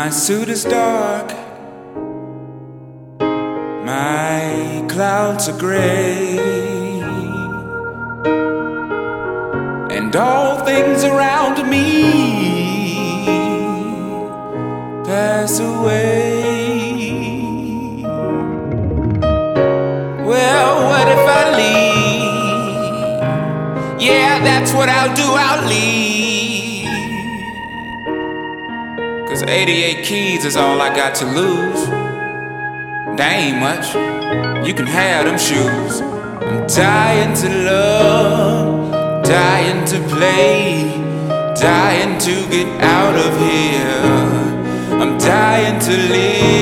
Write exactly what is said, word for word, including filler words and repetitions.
My suit is dark, my clouds are gray, and all things around me pass away. Well, what if I leave? Yeah, that's what I'll do, I'll leave. Cause eighty-eight keys is all I got to lose. That ain't much, you can have them shoes. I'm dying to love, dying to play, dying to get out of here. I'm dying to live.